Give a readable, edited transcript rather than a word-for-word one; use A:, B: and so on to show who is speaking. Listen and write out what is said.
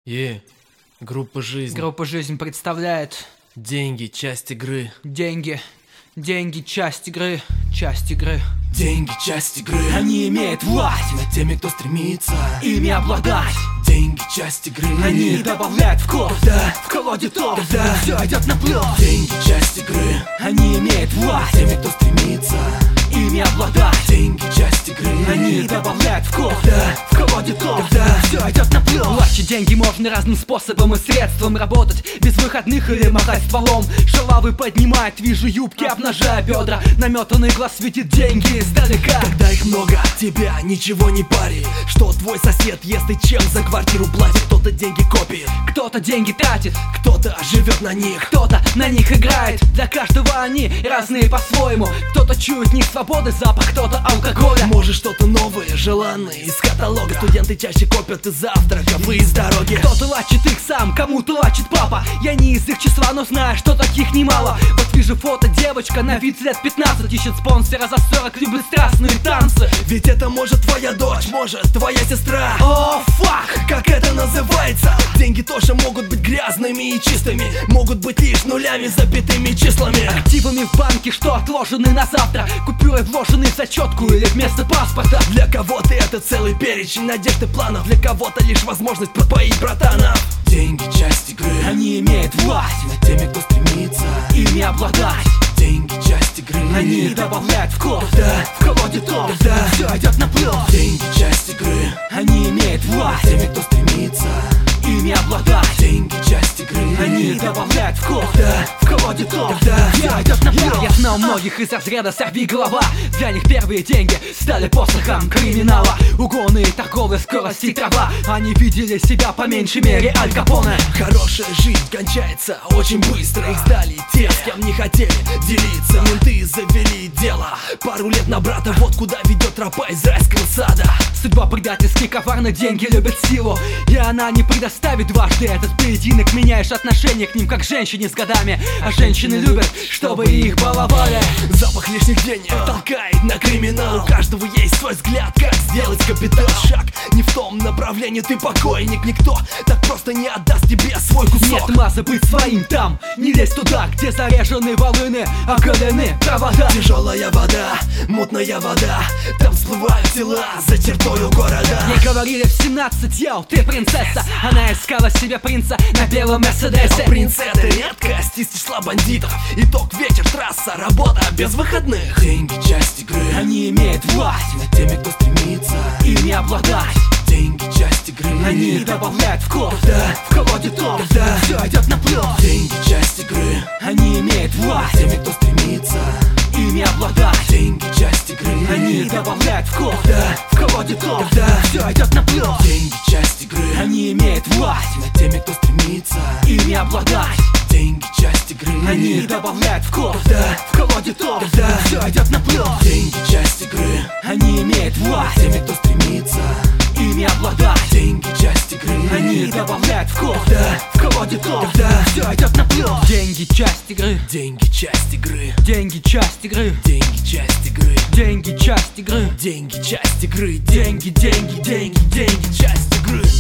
A: Группа «Жизнь».
B: Группа «Жизнь» представляет
A: Деньги, часть игры.
B: деньги, часть игры, часть игры.
A: Деньги, часть игры.
B: Они имеют власть
A: над теми, кто стремится
B: ими обладать.
A: Деньги, часть игры.
B: Они добавляют вкус,
A: Да.
B: в колоде то,
A: Да.
B: все идет на плюс.
A: Деньги, часть игры.
B: Они имеют власть
A: Теми, кто стремится
B: ими обладать.
A: деньги, часть игры.
B: Они добавляют вкус,
A: Да.
B: в колоде то,
A: Да.
B: все идет на плюс. Власть деньги можно разным способом и средством работать. Без выходных или махать стволом. Шалавы поднимает, вижу юбки, обнажая бедра. Наметанный глаз видит деньги издалека.
A: Когда их много, тебя ничего не парит. Что твой сосед ест и чем за квартиру платит. Кто-то деньги копит,
B: Кто-то деньги тратит,
A: кто-то живет на них.
B: кто-то на них играет. Для каждого они разные по-своему. Кто-то чует в них свободы запах, кто-то алкоголя.
A: Может что-то новое, желанное из каталога. Студенты чаще копят из завтраков и из дороги.
B: Кто-то лачит их сам, кому-то лачит папа. Я не из их числа, но знаю, что таких немало. Вот вижу фото, девочка на вид лет 15 ищет спонсора за 40, любит страстные танцы.
A: Ведь это может твоя дочь, может твоя сестра.
B: О, фак!
A: Как это называется? Деньги тоже могут быть грязными и чистыми. Могут быть лишь нулями, запятыми числами.
B: Активами в банке, что отложены на завтра. Купюры вложены в зачетку или вместо паспорта.
A: Для кого-то это целый перечень надежд и планов. Для кого-то лишь возможность подпоить братанов. Деньги, часть игры.
B: Они имеют власть
A: над теми, кто стремится
B: ими обладать.
A: Деньги, часть игры.
B: Они добавляют вкус,
A: Да.
B: в колоде то,
A: Да.
B: все идет на плюс.
A: Деньги, часть игры.
B: Они имеют власть
A: Теми, кто стремится
B: ими обладать.
A: деньги, часть игры.
B: Они добавляют вкус,
A: Да.
B: в колоде то,
A: Да.
B: все идет на плюс. Я знал многих из разряда «сорви голова». Для них первые деньги стали посохом криминала. Угоны, торговля, скорость и трава. Они видели себя по меньшей мере Аль Капоне.
A: Хорошая жизнь кончается очень быстро. Их сдали те, с кем не хотели делиться. Менты завели дело. Пару лет на брата, вот куда ведет тропа из райского сада.
B: Судьба предательски коварна, деньги любят силу. И она не предоставит дважды этот поединок. Меняешь отношение к ним, как к женщине с годами. А женщины любят, чтобы их баловали.
A: Запах лишних денег толкает на криминал. У каждого есть свой взгляд, как сделать капитал. Шаг не в том направлении, ты покойник. Никто так просто не отдаст тебе свой кусок.
B: Нет маза быть своим там. Не лезь туда, где заряжены волыны, оголены провода.
A: Тяжелая вода, мутная вода. Там всплывают тела за чертою города.
B: Ей говорили в 17, йоу, ты принцесса. Она искала себе принца на белом Мерседесе.
A: Принц — это редкость из числа бандитов. Итог — вечер, трасса, работа без выходных. Деньги, часть игры.
B: Они имеют власть
A: над теми, кто стремится
B: ими обладать.
A: деньги, часть игры.
B: Они добавляют вкус,
A: Да.
B: в колоде то,
A: Да.
B: все идет на плюс.
A: Деньги, часть игры.
B: Они имеют власть
A: Теми, кто стремится
B: ими обладать.
A: деньги, часть игры.
B: Они добавляют вкус,
A: Да.
B: в колоде то,
A: Да.
B: все идет на плюс.
A: Деньги, часть игры.
B: Они имеют власть
A: над теми, кто стремится
B: ими обладать.
A: деньги, часть игры.
B: Они добавляют вкус,
A: Да.
B: в колоде то,
A: Да.
B: все идет на плюс.
A: Деньги, часть игры.
B: Они имеют власть
A: Теми, кто стремится
B: ими обладать.
A: деньги, часть игры.
B: Они добавляют вкус,
A: Да.
B: в колоде то,
A: Да.
B: все идет на плюс. Деньги, часть игры.
A: Деньги, часть игры.
B: Деньги, часть игры.
A: Деньги, часть игры.
B: Деньги, часть игры.
A: Деньги, часть игры.
B: Деньги, деньги, деньги,
A: Деньги, часть игры.